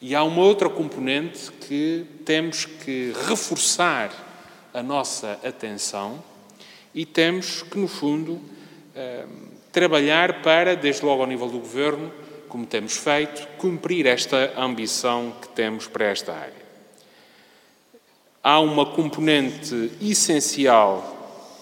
E há uma outra componente que temos que reforçar a nossa atenção e temos que, no fundo, trabalhar para, desde logo ao nível do Governo, como temos feito, cumprir esta ambição que temos para esta área. Há uma componente essencial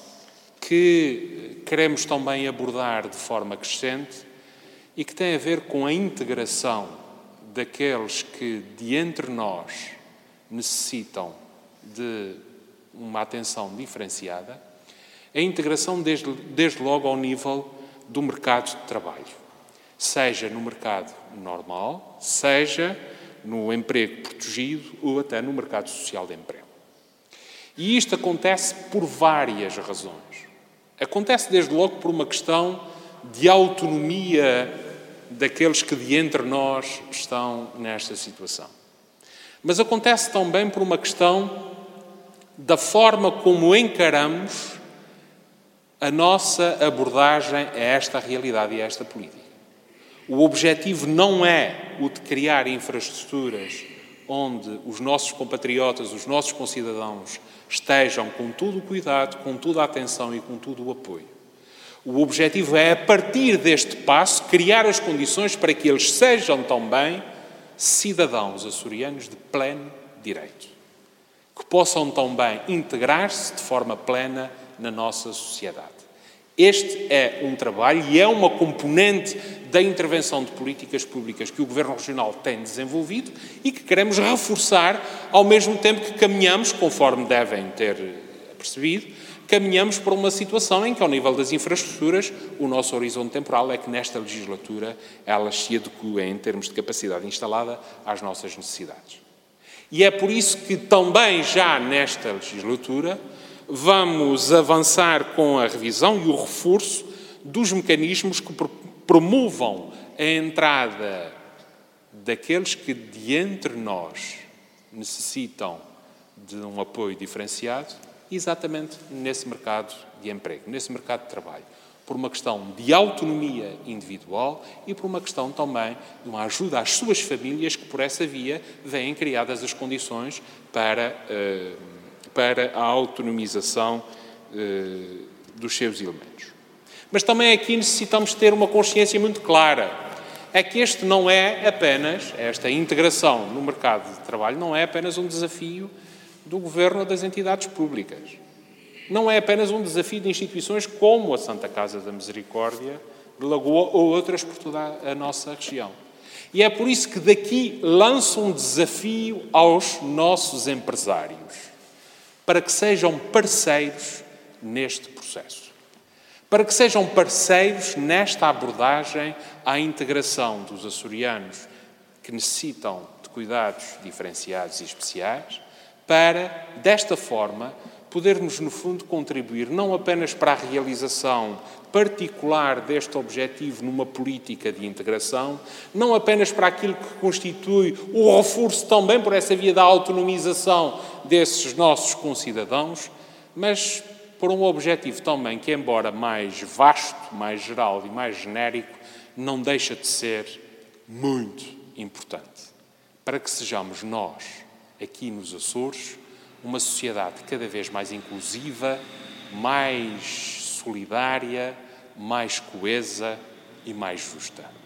que queremos também abordar de forma crescente e que tem a ver com a integração daqueles que, de entre nós, necessitam de uma atenção diferenciada, a integração desde logo ao nível do mercado de trabalho, seja no mercado normal, seja no emprego protegido ou até no mercado social de emprego. E isto acontece por várias razões. Acontece desde logo por uma questão de autonomia daqueles que de entre nós estão nesta situação. Mas acontece também por uma questão da forma como encaramos a nossa abordagem a esta realidade e a esta política. O objetivo não é o de criar infraestruturas onde os nossos compatriotas, os nossos concidadãos estejam com todo o cuidado, com toda a atenção e com todo o apoio. O objetivo é, a partir deste passo, criar as condições para que eles sejam também cidadãos açorianos de pleno direito, que possam também integrar-se de forma plena na nossa sociedade. Este é um trabalho e é uma componente da intervenção de políticas públicas que o Governo Regional tem desenvolvido e que queremos reforçar, ao mesmo tempo que caminhamos, conforme devem ter percebido, caminhamos para uma situação em que, ao nível das infraestruturas, o nosso horizonte temporal é que, nesta legislatura, elas se adequem, em termos de capacidade instalada, às nossas necessidades. E é por isso que, também já nesta legislatura, vamos avançar com a revisão e o reforço dos mecanismos que promovam a entrada daqueles que, de entre nós, necessitam de um apoio diferenciado, exatamente nesse mercado de emprego, nesse mercado de trabalho, por uma questão de autonomia individual e por uma questão também de uma ajuda às suas famílias que, por essa via, vêm criadas as condições para a autonomização dos seus elementos. Mas também aqui necessitamos ter uma consciência muito clara. É que este não é apenas, esta integração no mercado de trabalho não é apenas um desafio do Governo ou das entidades públicas. Não é apenas um desafio de instituições como a Santa Casa da Misericórdia de Lagoa ou outras por toda a nossa região. E é por isso que daqui lanço um desafio aos nossos empresários, para que sejam parceiros neste processo. Para que sejam parceiros nesta abordagem à integração dos açorianos que necessitam de cuidados diferenciados e especiais, para, desta forma, podermos, no fundo, contribuir não apenas para a realização particular deste objetivo numa política de integração, não apenas para aquilo que constitui o reforço também por essa via da autonomização desses nossos concidadãos, mas por um objetivo também que, embora mais vasto, mais geral e mais genérico, não deixa de ser muito importante, para que sejamos nós, aqui nos Açores, uma sociedade cada vez mais inclusiva, mais solidária, mais coesa e mais justa.